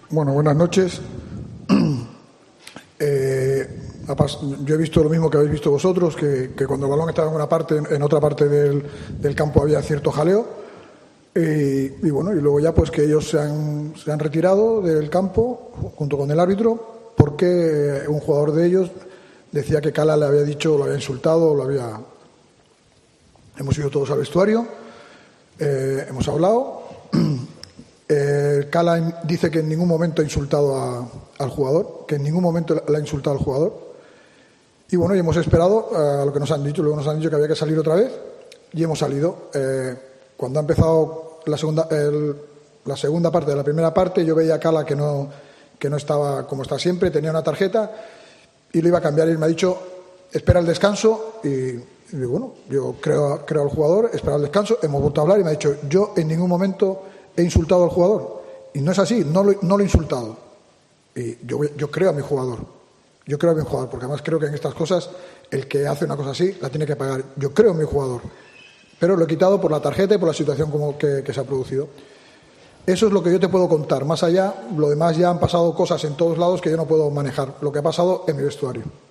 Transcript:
Bueno, buenas noches. Yo he visto lo mismo que habéis visto vosotros, que cuando el balón estaba en una parte, en otra parte del campo había cierto jaleo. Y bueno, y luego ya pues que ellos se han retirado del campo junto con el árbitro porque un jugador de ellos decía que Cala le había dicho, lo había insultado, Hemos ido todos al vestuario, hemos hablado. Cala dice que en ningún momento ha insultado al jugador, que en ningún momento le ha insultado al jugador. Y bueno, y hemos esperado a lo que nos han dicho. Luego nos han dicho que había que salir otra vez y hemos salido. Cuando ha empezado la segunda parte de la primera parte, yo veía a Cala que no estaba como está siempre, tenía una tarjeta y lo iba a cambiar, y me ha dicho espera el descanso. Y bueno, yo creo al jugador, espera el descanso, hemos vuelto a hablar y me ha dicho yo en ningún momento he insultado al jugador. Y no es así, no lo he insultado. Y yo creo a mi jugador. Yo creo a mi jugador, porque además creo que en estas cosas el que hace una cosa así la tiene que pagar. Yo creo en mi jugador. Pero lo he quitado por la tarjeta y por la situación como que se ha producido. Eso es lo que yo te puedo contar. Más allá, lo demás ya han pasado cosas en todos lados que yo no puedo manejar. Lo que ha pasado en mi vestuario.